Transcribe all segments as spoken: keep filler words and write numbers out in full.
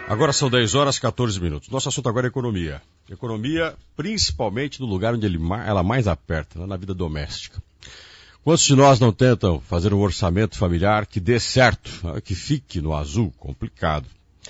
Agora são dez horas e quatorze minutos. Nosso assunto agora é economia. Economia, principalmente no lugar onde ele, ela mais aperta, né, na vida doméstica. Quantos de nós não tentam fazer um orçamento familiar que dê certo, que fique no azul? Complicado.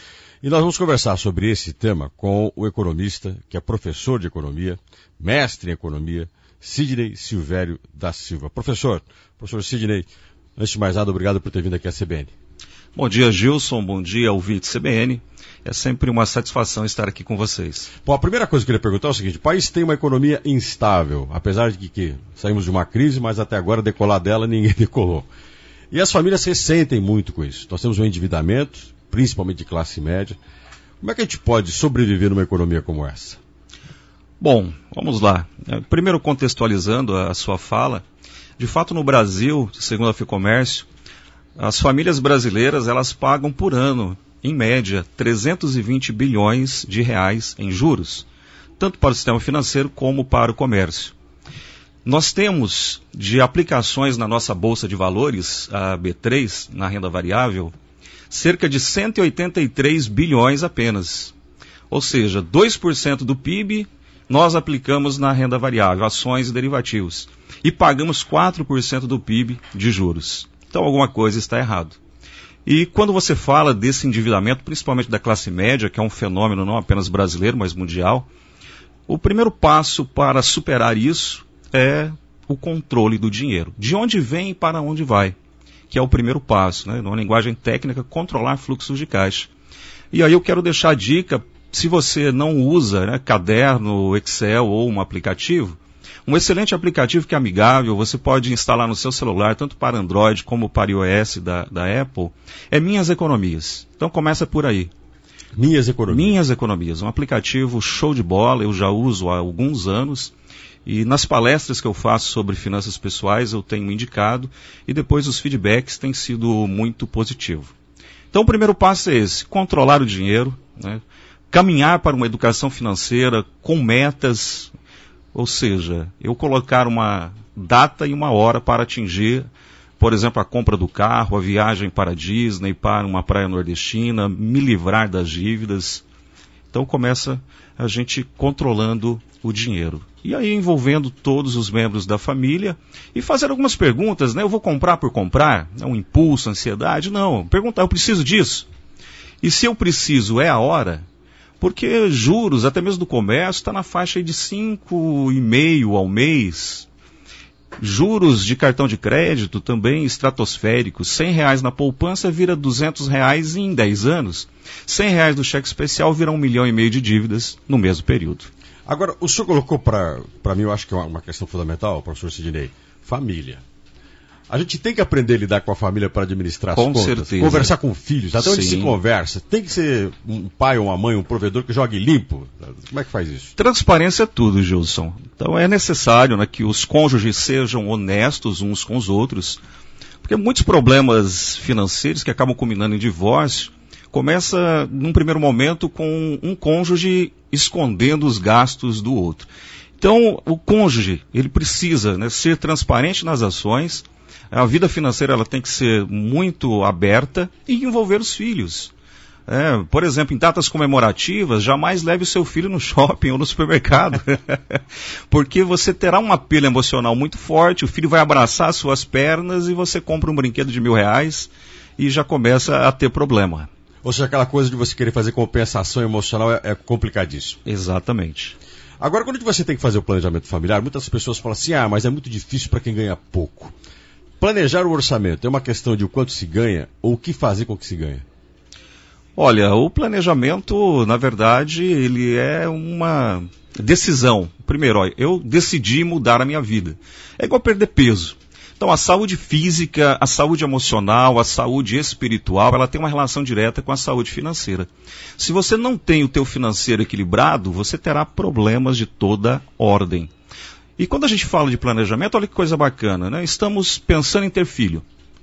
E nós vamos conversar sobre esse tema com o economista, que é professor de economia, mestre em economia, Sidney Silvério da Silva. Professor, professor Sidney, antes de mais nada, obrigado por ter vindo aqui à C B N. Bom dia, Gilson. Bom dia, ouvinte C B N. É sempre uma satisfação estar aqui com vocês. Bom, a primeira coisa que eu queria perguntar é o seguinte: o país tem uma economia instável, apesar de que, que saímos de uma crise, mas até agora decolar dela ninguém decolou. E as famílias se ressentem muito com isso. Nós temos um endividamento, principalmente de classe média. Como é que a gente pode sobreviver numa economia como essa? Bom, vamos lá. Primeiro, contextualizando a sua fala, de fato no Brasil, segundo a Ficomércio, as famílias brasileiras elas pagam por ano, em média, trezentos e vinte bilhões de reais em juros, tanto para o sistema financeiro como para o comércio. Nós temos de aplicações na nossa Bolsa de Valores, a B três, na renda variável, cerca de cento e oitenta e três bilhões apenas. Ou seja, dois por cento do P I B nós aplicamos na renda variável, ações e derivativos, e pagamos quatro por cento do P I B de juros. Então alguma coisa está errado. E quando você fala desse endividamento, principalmente da classe média, que é um fenômeno não apenas brasileiro, mas mundial, o primeiro passo para superar isso é o controle do dinheiro. De onde vem e para onde vai, que é o primeiro passo, né? Numa linguagem técnica, controlar fluxos de caixa. E aí eu quero deixar a dica, se você não usa, né, caderno, Excel ou um aplicativo, um excelente aplicativo que é amigável, você pode instalar no seu celular, tanto para Android como para iOS da, da Apple, é Minhas Economias. Então começa por aí. Minhas Economias. Minhas Economias, um aplicativo show de bola, eu já uso há alguns anos, e nas palestras que eu faço sobre finanças pessoais eu tenho indicado, e depois os feedbacks têm sido muito positivos. Então o primeiro passo é esse, controlar o dinheiro, né? Caminhar para uma educação financeira com metas. Ou seja, eu colocar uma data e uma hora para atingir, por exemplo, a compra do carro, a viagem para a Disney, para uma praia nordestina, me livrar das dívidas. Então começa a gente controlando o dinheiro. E aí envolvendo todos os membros da família e fazer algumas perguntas, né? Eu vou comprar por comprar? É um impulso, ansiedade? Não. Perguntar, eu preciso disso? E se eu preciso, é a hora? Porque juros, até mesmo do comércio, está na faixa de cinco vírgula cinco ao mês. Juros de cartão de crédito também estratosféricos. cem reais na poupança vira duzentos reais em dez anos. cem reais do cheque especial vira um milhão e meio de dívidas no mesmo período. Agora, o senhor colocou para mim, eu acho que é uma, uma questão fundamental, professor Sidney, família. A gente tem que aprender a lidar com a família para administrar as com contas, certeza. Conversar com filhos, até onde Sim. se conversa. Tem que ser um pai ou uma mãe, um provedor que jogue limpo. Como é que faz isso? Transparência é tudo, Gilson. Então é necessário, né, que os cônjuges sejam honestos uns com os outros, porque muitos problemas financeiros que acabam culminando em divórcio, começa num primeiro momento com um cônjuge escondendo os gastos do outro. Então o cônjuge, ele precisa, né, ser transparente nas ações. A vida financeira ela tem que ser muito aberta e envolver os filhos. É, por exemplo, em datas comemorativas, jamais leve o seu filho no shopping ou no supermercado. Porque você terá um apelo emocional muito forte, o filho vai abraçar as suas pernas e você compra um brinquedo de mil reais e já começa a ter problema. Ou seja, aquela coisa de você querer fazer compensação emocional é, é complicadíssimo. Exatamente. Agora, quando você tem que fazer o planejamento familiar, muitas pessoas falam assim, ah, mas é muito difícil para quem ganha pouco. Planejar o orçamento é uma questão de o quanto se ganha ou o que fazer com o que se ganha? Olha, o planejamento, na verdade, ele é uma decisão. Primeiro, ó, eu decidi mudar a minha vida. É igual perder peso. Então, a saúde física, a saúde emocional, a saúde espiritual, ela tem uma relação direta com a saúde financeira. Se você não tem o teu financeiro equilibrado, você terá problemas de toda ordem. E quando a gente fala de planejamento, olha que coisa bacana, né? Estamos pensando em ter filho.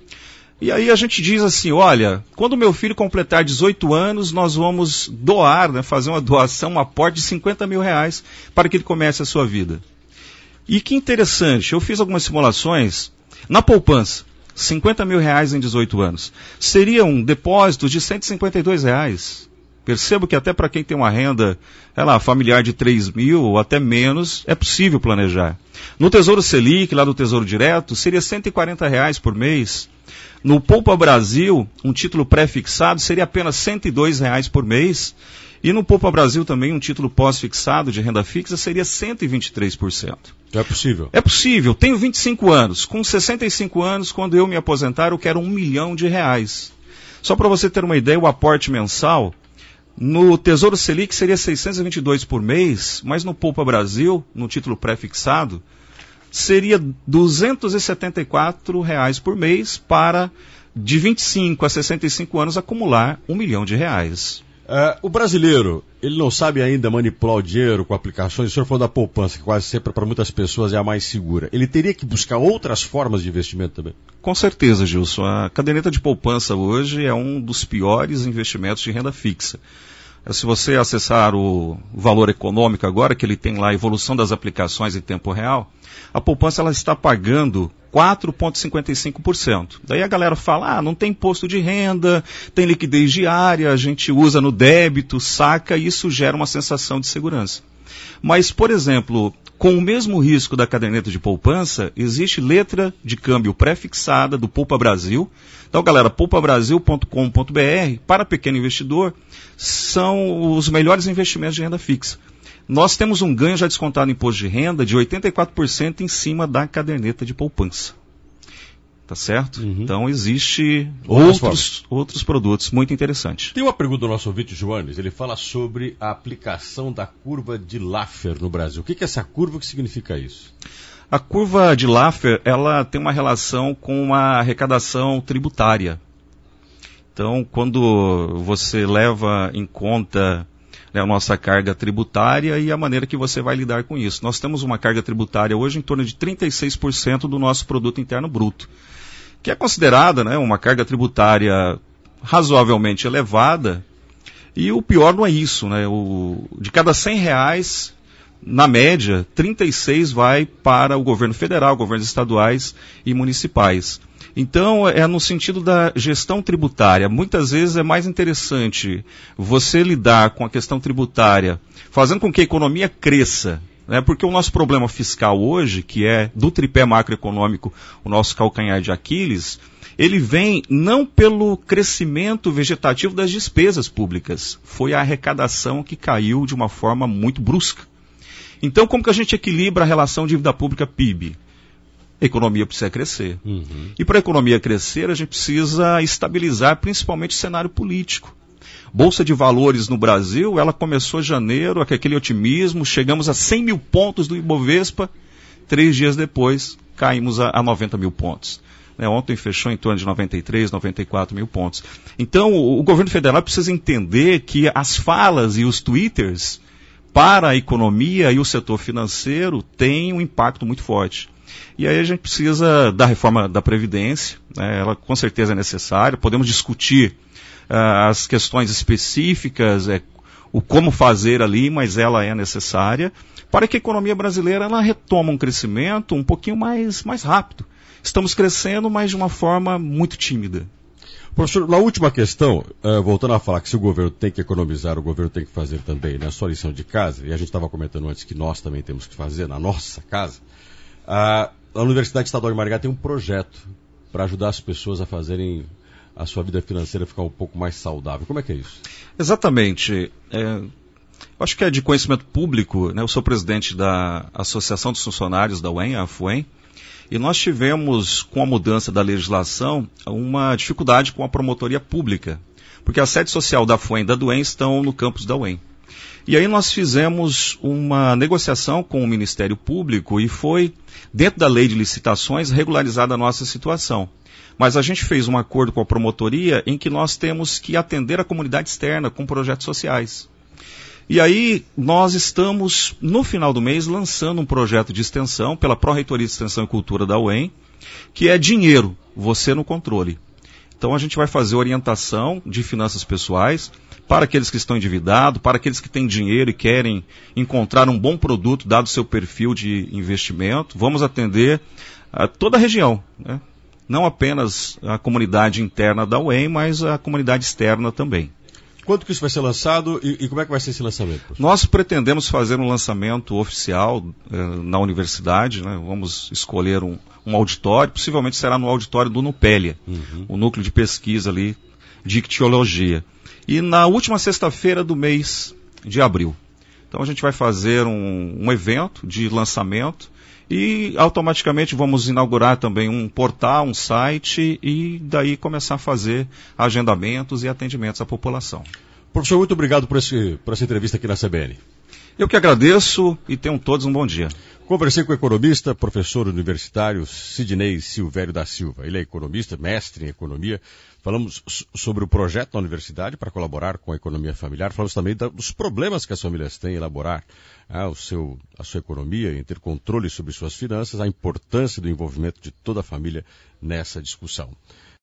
E aí a gente diz assim, olha, quando o meu filho completar dezoito anos, nós vamos doar, né, fazer uma doação, um aporte de cinquenta mil reais para que ele comece a sua vida. E que interessante, eu fiz algumas simulações na poupança, cinquenta mil reais em dezoito anos. Seria um depósito de cento e cinquenta e dois reais. Percebo que até para quem tem uma renda, sei lá, familiar de três mil ou até menos, é possível planejar. No Tesouro Selic, lá do Tesouro Direto, seria cento e quarenta reais por mês. No Poupa Brasil, um título pré-fixado seria apenas cento e dois reais por mês. E no Poupa Brasil também, um título pós-fixado de renda fixa seria cento e vinte e três por cento. É possível? É possível. Tenho vinte e cinco anos. Com sessenta e cinco anos, quando eu me aposentar, eu quero um milhão de reais. Só para você ter uma ideia, o aporte mensal no Tesouro Selic seria seiscentos e vinte e dois por mês, mas no Poupa Brasil, no título pré-fixado, seria duzentos e setenta e quatro reais por mês para, de vinte e cinco a sessenta e cinco anos, acumular um milhão de reais. Uh, o brasileiro, ele não sabe ainda manipular o dinheiro com aplicações. O senhor falou da poupança, que quase sempre para muitas pessoas é a mais segura. Ele teria que buscar outras formas de investimento também? Com certeza, Gilson. A caderneta de poupança hoje é um dos piores investimentos de renda fixa. Se você acessar o Valor Econômico agora, que ele tem lá a evolução das aplicações em tempo real, a poupança ela está pagando quatro vírgula cinquenta e cinco por cento. Daí a galera fala, ah, não tem imposto de renda, tem liquidez diária, a gente usa no débito, saca, e isso gera uma sensação de segurança. Mas, por exemplo, com o mesmo risco da caderneta de poupança, existe letra de câmbio pré-fixada do Poupa Brasil. Então, galera, poupa brasil ponto com ponto b r, para pequeno investidor, são os melhores investimentos de renda fixa. Nós temos um ganho já descontado no imposto de renda de oitenta e quatro por cento em cima da caderneta de poupança. Tá certo? Uhum. Então, existe outros, outros produtos muito interessantes. Tem uma pergunta do nosso ouvinte, Joanes. Ele fala sobre a aplicação da curva de Laffer no Brasil. O que é essa curva? O que significa isso? A curva de Laffer, ela tem uma relação com a arrecadação tributária. Então, quando você leva em conta, né, a nossa carga tributária e a maneira que você vai lidar com isso. Nós temos uma carga tributária hoje em torno de trinta e seis por cento do nosso produto interno bruto, que é considerada, né, uma carga tributária razoavelmente elevada, e o pior não é isso, né? O, de cada cem reais, na média, trinta e seis vai para o governo federal, governos estaduais e municipais. Então, é no sentido da gestão tributária. Muitas vezes é mais interessante você lidar com a questão tributária, fazendo com que a economia cresça, né? Porque o nosso problema fiscal hoje, que é do tripé macroeconômico, o nosso calcanhar de Aquiles, ele vem não pelo crescimento vegetativo das despesas públicas. Foi a arrecadação que caiu de uma forma muito brusca. Então, como que a gente equilibra a relação dívida pública-P I B? A economia precisa crescer. Uhum. E para a economia crescer, a gente precisa estabilizar principalmente o cenário político. Bolsa de Valores no Brasil, ela começou em janeiro, com aquele otimismo, chegamos a cem mil pontos do Ibovespa, três dias depois caímos a, a noventa mil pontos. Né, ontem fechou em torno de noventa e três, noventa e quatro mil pontos. Então, o, o governo federal precisa entender que as falas e os twitters para a economia e o setor financeiro têm um impacto muito forte. E aí a gente precisa da reforma da Previdência, né, ela com certeza é necessária, podemos discutir uh, as questões específicas, é, o como fazer ali, mas ela é necessária, para que a economia brasileira ela retoma um crescimento um pouquinho mais, mais rápido. Estamos crescendo, mas de uma forma muito tímida. Professor, na última questão, uh, voltando a falar que se o governo tem que economizar, o governo tem que fazer também, né, a sua lição de casa, e a gente estava comentando antes que nós também temos que fazer na nossa casa, uh, a Universidade Estadual de Maringá tem um projeto para ajudar as pessoas a fazerem a sua vida financeira ficar um pouco mais saudável. Como é que é isso? Exatamente. É, eu acho que é de conhecimento público, né, eu sou presidente da Associação dos Funcionários da U E M, a F U E M, e nós tivemos, com a mudança da legislação, uma dificuldade com a promotoria pública, porque a sede social da F U E M e da D U E M estão no campus da U E M. E aí nós fizemos uma negociação com o Ministério Público e foi, dentro da lei de licitações, regularizada a nossa situação. Mas a gente fez um acordo com a promotoria em que nós temos que atender a comunidade externa com projetos sociais. E aí nós estamos, no final do mês, lançando um projeto de extensão pela Pró-Reitoria de Extensão e Cultura da U E M, que é dinheiro, você no controle. Então a gente vai fazer orientação de finanças pessoais para aqueles que estão endividados, para aqueles que têm dinheiro e querem encontrar um bom produto dado o seu perfil de investimento. Vamos atender a toda a região, né? Não apenas a comunidade interna da U E M, mas a comunidade externa também. Quando que isso vai ser lançado e, e como é que vai ser esse lançamento, professor? Nós pretendemos fazer um lançamento oficial eh, na universidade, né? Vamos escolher um, um auditório, possivelmente será no auditório do Nupélia, uhum. o núcleo de pesquisa ali de ictiologia. E na última sexta-feira do mês de abril. Então a gente vai fazer um, um evento de lançamento e automaticamente vamos inaugurar também um portal, um site e daí começar a fazer agendamentos e atendimentos à população. Professor, muito obrigado por, esse, por essa entrevista aqui na C B N. Eu que agradeço e tenham todos um bom dia. Conversei com o economista, professor universitário Sidnei Silvério da Silva. Ele é economista, mestre em economia. Falamos sobre o projeto da universidade para colaborar com a economia familiar. Falamos também dos problemas que as famílias têm em elaborar ah, o seu, a sua economia, em ter controle sobre suas finanças, a importância do envolvimento de toda a família nessa discussão.